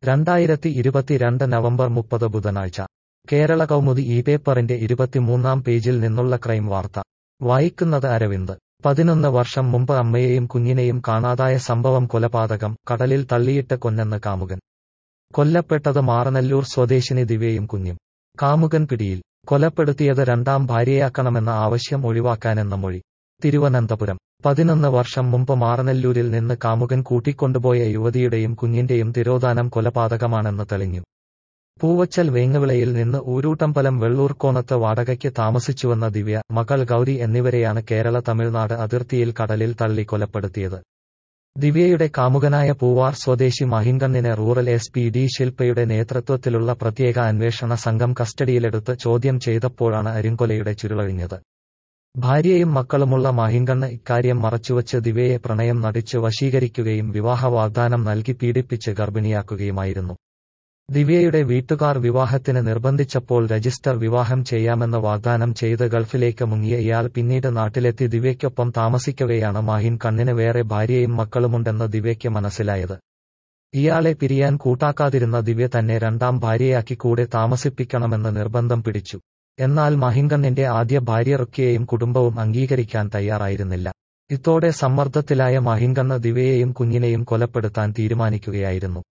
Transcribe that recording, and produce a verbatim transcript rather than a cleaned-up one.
രണ്ടായിരത്തി ഇരുപത്തിരണ്ട് നവംബർ മുപ്പത് ബുധനാഴ്ച കേരള കൗമുദി ഈ പേപ്പറിന്റെ ഇരുപത്തിമൂന്നാം പേജിൽ നിന്നുള്ള ക്രൈം വാർത്ത വായിക്കുന്നത് അരവിന്ദ്. പതിനൊന്ന് വർഷം മുമ്പ് അമ്മയെയും കുഞ്ഞിനെയും കാണാതായ സംഭവം കൊലപാതകം, കടലിൽ തള്ളിയിട്ട് കൊന്നെന്ന് കാമുകൻ. കൊല്ലപ്പെട്ടത് മാറനല്ലൂർ സ്വദേശിനി ദിവ്യയും കുഞ്ഞും. കാമുകൻ പിടിയിൽ. കൊലപ്പെടുത്തിയത് രണ്ടാം ഭാര്യയാക്കണമെന്ന ആവശ്യം ഒഴിവാക്കാനെന്ന മൊഴി. തിരുവനന്തപുരം. പതിനൊന്ന് വർഷം മുമ്പ് മാറനല്ലൂരിൽ നിന്ന് കാമുകൻ കൂട്ടിക്കൊണ്ടുപോയ യുവതിയുടെയും കുഞ്ഞിന്റെയും തിരോധാനം കൊലപാതകമാണെന്ന് തെളിഞ്ഞു. പൂവച്ചൽ വേങ്ങവിളയിൽ നിന്ന് ഊരൂട്ടമ്പലം വെള്ളൂർക്കോണത്ത് വാടകയ്ക്ക് താമസിച്ചുവന്ന ദിവ്യ, മകൾ ഗൗരി എന്നിവരെയാണ് കേരള തമിഴ്നാട് അതിർത്തിയിൽ കടലിൽ തള്ളി കൊലപ്പെടുത്തിയത്. ദിവ്യയുടെ കാമുകനായ പൂവാർ സ്വദേശി മഹിങ്കണ്ണിനെ റൂറൽ എസ് പി ഡി ശിൽപയുടെ നേതൃത്വത്തിലുള്ള പ്രത്യേക അന്വേഷണ സംഘം കസ്റ്റഡിയിലെടുത്ത് ചോദ്യം ചെയ്തപ്പോഴാണ് അരിങ്കൊലയുടെ ചുരുളഴിഞ്ഞത്. ഭാര്യയും മക്കളുമുള്ള മഹിങ്കണ്ണ് ഇക്കാര്യം മറച്ചുവച്ച് ദിവ്യയെ പ്രണയം നടിച്ച് വശീകരിക്കുകയും വിവാഹ വാഗ്ദാനം നൽകി പീഡിപ്പിച്ച് ഗർഭിണിയാക്കുകയുമായിരുന്നു. ദിവ്യയുടെ വീട്ടുകാർ വിവാഹത്തിന് നിർബന്ധിച്ചപ്പോൾ രജിസ്റ്റർ വിവാഹം ചെയ്യാമെന്ന് വാഗ്ദാനം ചെയ്ത് ഗൾഫിലേക്ക് മുങ്ങിയ ഇയാൾ പിന്നീട് നാട്ടിലെത്തി ദിവ്യയ്ക്കൊപ്പം താമസിക്കവെയാണ് മാഹിൻ കണ്ണിന് വേറെ ഭാര്യയും മക്കളുമുണ്ടെന്ന് ദിവ്യയ്ക്ക് മനസ്സിലായത്. ഇയാളെ പിരിയാൻ കൂട്ടാക്കാതിരുന്ന ദിവ്യ തന്നെ രണ്ടാം ഭാര്യയാക്കി കൂടെ താമസിപ്പിക്കണമെന്ന് നിർബന്ധം പിടിച്ചു. എന്നാൽ മഹിങ്കണ്ണിന്റെ ആദ്യ ഭാര്യ റുക്കിയയും കുടുംബവും അംഗീകരിക്കാൻ തയ്യാറായിരുന്നില്ല. ഇതോടെ സമ്മർദ്ദത്തിലായ മഹിങ്കണ്ണ് ദിവ്യയെയും കുഞ്ഞിനെയും കൊലപ്പെടുത്താൻ തീരുമാനിക്കുകയായിരുന്നു.